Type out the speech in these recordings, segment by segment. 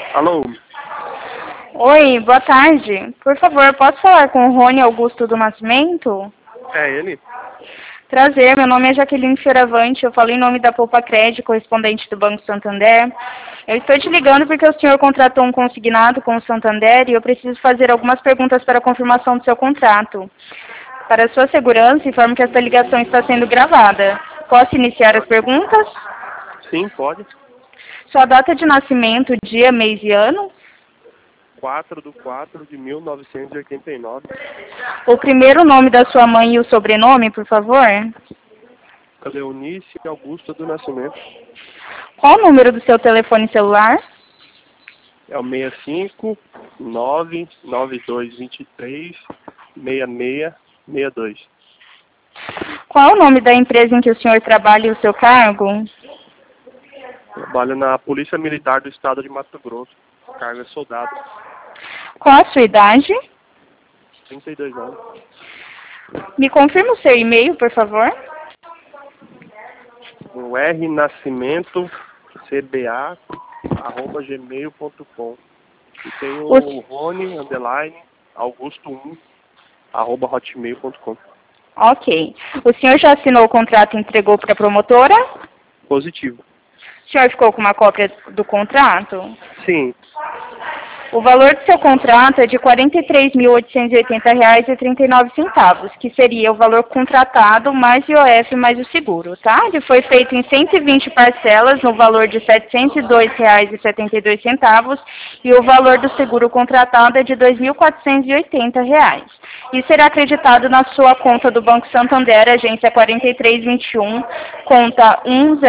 Alô? Oi, boa tarde. Por favor, posso falar com o Rony Augusto do Nascimento? É ele? Prazer, meu nome é Jaqueline Fioravante, eu falo em nome da Poupa Crédito, correspondente do Banco Santander. Eu estou te ligando porque o senhor contratou um consignado com o Santander e eu preciso fazer algumas perguntas para a confirmação do seu contrato. Para sua segurança, informo que esta ligação está sendo gravada. Posso iniciar as perguntas? Sim, pode. Sua data de nascimento, dia, mês e ano? 4/4/1989. O primeiro nome da sua mãe e o sobrenome, por favor? Leonice Augusta do Nascimento. Qual o número do seu telefone celular? É o 65992236662. Qual o nome da empresa em que o senhor trabalha e o seu cargo? Trabalho na Polícia Militar do Estado de Mato Grosso. Cargo é soldado. Qual a sua idade? 32 anos. Me confirma o seu e-mail, por favor. O rnascimentocba@gmail.com. E tem o Rony, _Augusto1, @hotmail.com. Ok. O senhor já assinou o contrato e entregou para a promotora? Positivo. O senhor ficou com uma cópia do contrato? Sim. O valor do seu contrato é de R$ 43.880,39, que seria o valor contratado mais IOF mais o seguro, tá? Ele foi feito em 120 parcelas no valor de R$ 702,72 e o valor do seguro contratado é de R$ 2.480. E será acreditado na sua conta do Banco Santander, agência 4321, conta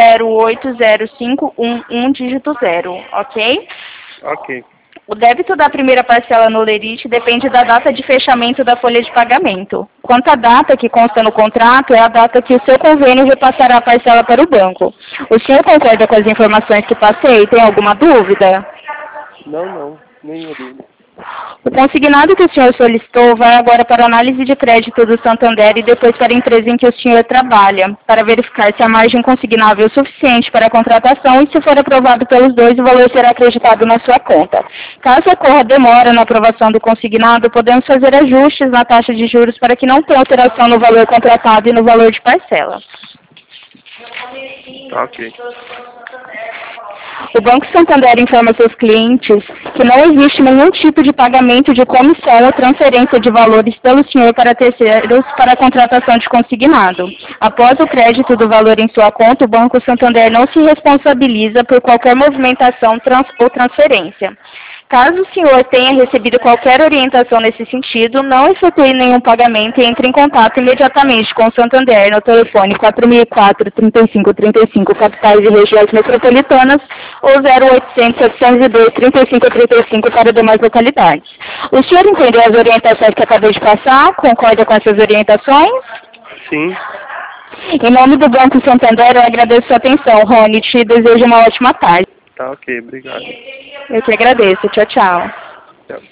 1080511, dígito 0, ok? Ok. O débito da primeira parcela no Lerite depende da data de fechamento da folha de pagamento. Quanto à data que consta no contrato, é a data que o seu convênio repassará a parcela para o banco. O senhor concorda com as informações que passei? Tem alguma dúvida? Não, nenhuma dúvida. O consignado que o senhor solicitou vai agora para a análise de crédito do Santander e depois para a empresa em que o senhor trabalha, para verificar se a margem consignável é suficiente para a contratação e, se for aprovado pelos dois, o valor será acreditado na sua conta. Caso ocorra demora na aprovação do consignado, podemos fazer ajustes na taxa de juros para que não tenha alteração no valor contratado e no valor de parcela. Ok. O Banco Santander informa seus clientes que não existe nenhum tipo de pagamento de comissão ou transferência de valores pelo senhor para terceiros para a contratação de consignado. Após o crédito do valor em sua conta, o Banco Santander não se responsabiliza por qualquer movimentação ou transferência. Caso o senhor tenha recebido qualquer orientação nesse sentido, não efetue nenhum pagamento e entre em contato imediatamente com o Santander no telefone 4004-3535, capitais e regiões metropolitanas, ou 0800-702-3535 para demais localidades. O senhor entendeu as orientações que acabei de passar? Concorda com essas orientações? Sim. Em nome do Banco Santander, eu agradeço sua atenção, Rony, te desejo uma ótima tarde. Tá ok, obrigado. Eu que agradeço. Tchau, tchau.